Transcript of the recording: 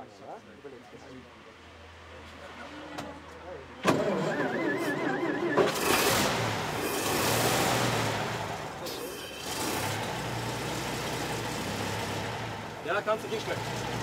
Ja? Überlegst du halt. Ja, kannst du nicht schlecht.